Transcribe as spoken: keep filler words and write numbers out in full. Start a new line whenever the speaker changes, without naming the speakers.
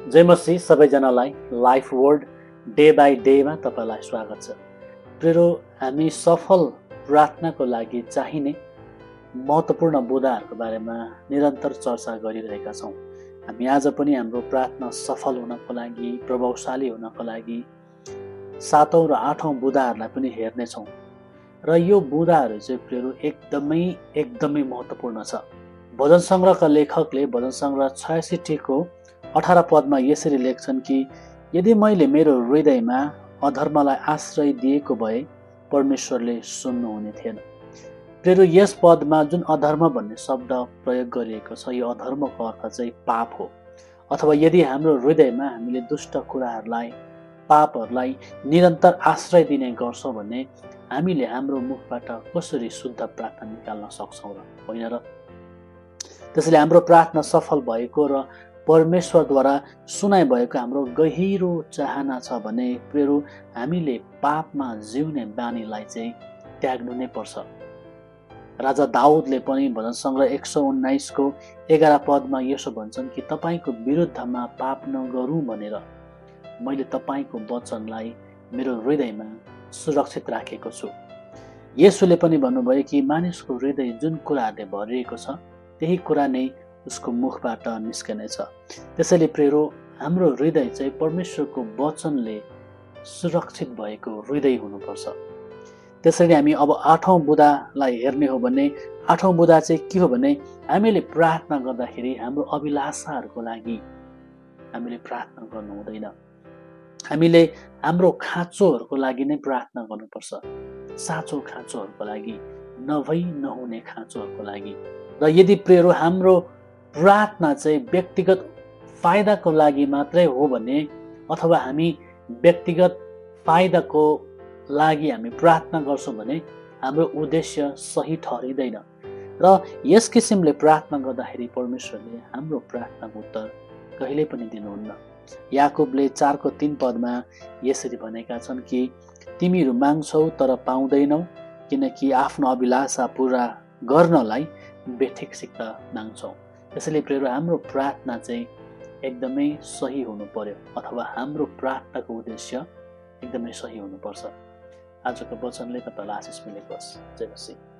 जय मसीह सबैजनालाई life word day by डेमा तपाईँलाई स्वागत छ। प्रियो, हामी सफल प्रार्थनाको लागि चाहिने महत्त्वपूर्ण बुँदाहरूको बारेमा निरन्तर चर्चा गरिरहेका छौँ। हामी आज पनि हाम्रो प्रार्थना सफल हुनको लागि, प्रभावशाली हुनको लागि सातौँ र आठौँ बुँदाहरूलाई पनि हेर्नेछौँ। र यो बुँदाहरू चाहिँ प्रियो एकदमै एकदमै महत्त्वपूर्ण छ। भजन सङ्ग्रहका लेखकले भजन सङ्ग्रह छयासीको अठार पदमा यसरी लेख्छन् कि यदि मैले मेरो हृदयमा अधर्मलाई आश्रय दिएको भए परमेश्वरले सुन्नुहुने थिएन। प्रियो, यस पदमा जुन अधर्म भन्ने शब्द प्रयोग गरिएको छ, यो अधर्मको अर्थ चाहिँ पाप हो। अथवा यदि हाम्रो हृदयमा हामीले दुष्ट कुराहरूलाई, पापहरूलाई निरन्तर आश्रय दिने गर्छौँ भने हामीले हाम्रो मुखबाट कसरी शुद्ध प्रार्थना निकाल्न सक्छौँ र होइन र? त्यसैले हाम्रो प्रार्थना सफल भएको र परमेश्वरद्वारा सुनाइ भएको हाम्रो गहिरो चाहना छ भने प्रियो, हामीले पापमा जिउने बानीलाई चाहिँ त्याग्नु नै पर्छ। राजा दाउदले पनि भजन सङ्ग्रह एक सौ उन्नाइसको एघार पदमा यसो भन्छन् कि तपाईँको विरुद्धमा पाप नगरौँ भनेर मैले तपाईँको वचनलाई मेरो हृदयमा सुरक्षित राखेको छु। येशूले पनि भन्नुभयो कि मानिसको हृदय जुन कुराहरूले भरिएको छ त्यही कुरा नै उसको मुखबाट निस्कनेछ। त्यसैले प्रियो, हाम्रो हृदय चाहिँ परमेश्वरको वचनले सुरक्षित भएको हृदय हुनुपर्छ। त्यसैले हामी अब आठौँ बुँदालाई हेर्ने हो भने आठौँ बुँदा चाहिँ के हो भने हामीले प्रार्थना गर्दाखेरि हाम्रो अभिलाषाहरूको लागि हामीले प्रार्थना गर्नु हुँदैन। हामीले हाम्रो खाँचोहरूको लागि नै प्रार्थना गर्नुपर्छ। साँचो खाँचोहरूको लागि, नभई नहुने खाँचोहरूको लागि। र यदि प्रियो हाम्रो प्रार्थना चाहिँ व्यक्तिगत फाइदाको लागि मात्रै हो भने अथवा हामी व्यक्तिगत फाइदाको लागि हामी प्रार्थना गर्छौँ भने हाम्रो उद्देश्य सही ठहरिँदैन। र यस किसिमले प्रार्थना गर्दाखेरि परमेश्वरले हाम्रो प्रार्थनाको उत्तर कहिल्यै पनि दिनुहुन्न। याकुबले चारको तीन पदमा यसरी भनेका छन् कि तिमीहरू माग्छौ तर पाउँदैनौ, किनकि आफ्नो अभिलाषा पुरा गर्नलाई बेठिकसित माग्छौ। त्यसैले प्रियो, हाम्रो प्रार्थना चाहिँ एकदमै सही हुनु पर्यो अथवा हाम्रो प्रार्थनाको उद्देश्य एकदमै सही हुनुपर्छ। आजको वचनले तपाईँलाई आशिष मिलेको होस्। जय मसीह।